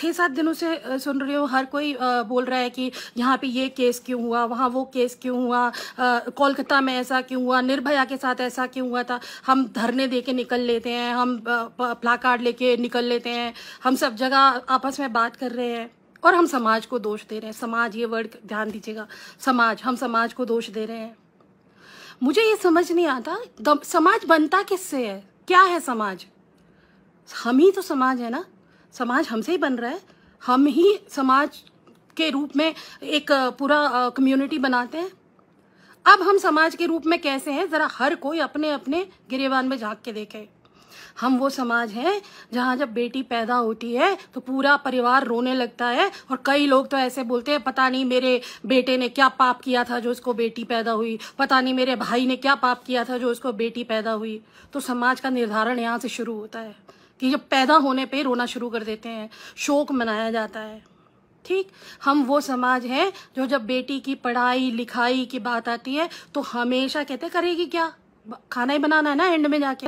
6-7 दिनों से सुन रही हूँ, हर कोई बोल रहा है कि यहाँ पे ये केस क्यों हुआ, वहाँ वो केस क्यों हुआ, कोलकाता में ऐसा क्यों हुआ, निर्भया के साथ ऐसा क्यों हुआ था। हम धरने दे के निकल लेते हैं, हम प्लाकार्ड लेके निकल लेते हैं, हम सब जगह आपस में बात कर रहे हैं और हम समाज को दोष दे रहे हैं। समाज, ये वर्ड ध्यान दीजिएगा, समाज, हम समाज को दोष दे रहे हैं। मुझे ये समझ नहीं आता समाज बनता किससे है, क्या है समाज? हम ही तो समाज है ना, समाज हमसे ही बन रहा है। हम ही समाज के रूप में एक पूरा कम्युनिटी बनाते हैं। अब हम समाज के रूप में कैसे हैं, जरा हर कोई अपने अपने गिरेबान में झांक के देखे। हम वो समाज हैं जहां जब बेटी पैदा होती है तो पूरा परिवार रोने लगता है, और कई लोग तो ऐसे बोलते हैं, पता नहीं मेरे बेटे ने क्या पाप किया था जो उसको बेटी पैदा हुई, पता नहीं मेरे भाई ने क्या पाप किया था जो उसको बेटी पैदा हुई। तो समाज का निर्धारण यहाँ से शुरू होता है कि जब पैदा होने पे रोना शुरू कर देते हैं, शोक मनाया जाता है। ठीक, हम वो समाज है जो जब बेटी की पढ़ाई लिखाई की बात आती है तो हमेशा कहते करेगी क्या, खाना ही बनाना है ना एंड में जाके।